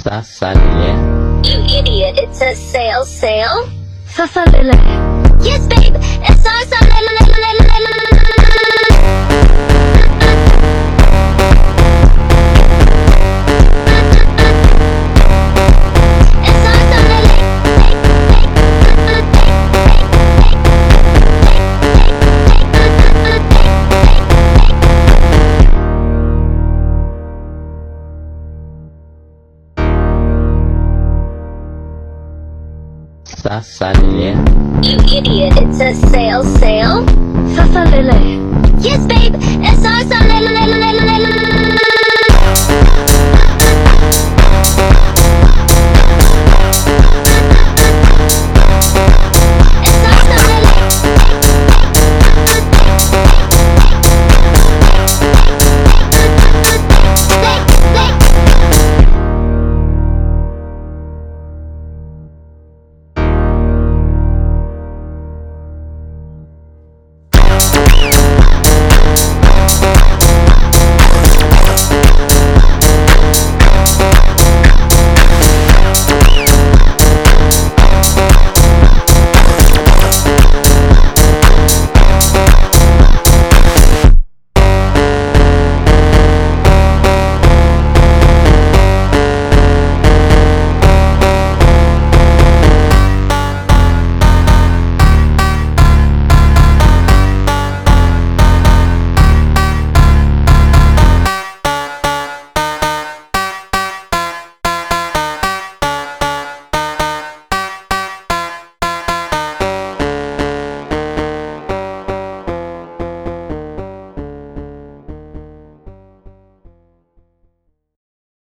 Sasalele. You idiot, it says sail, sail. Sasalele. Yes, babe, it's our Sasalele. You idiot, it says sail, sail. Sasalele. Yes, babe, it's our